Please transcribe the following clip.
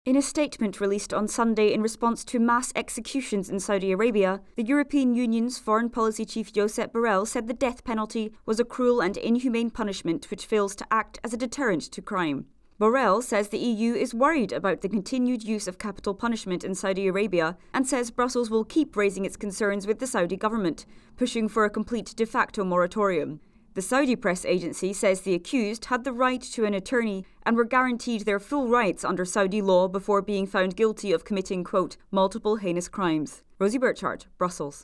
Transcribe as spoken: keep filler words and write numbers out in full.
In a statement released on Sunday in response to mass executions in Saudi Arabia, the European Union's Foreign Policy Chief Josep Borrell said the death penalty was a cruel and inhumane punishment which fails to act as a deterrent to crime. Borrell says the E U is worried about the continued use of capital punishment in Saudi Arabia and says Brussels will keep raising its concerns with the Saudi government, pushing for a complete de facto moratorium. The Saudi press agency says the accused had the right to an attorney and were guaranteed their full rights under Saudi law before being found guilty of committing, quote, multiple heinous crimes. Rosie Burchard, Brussels.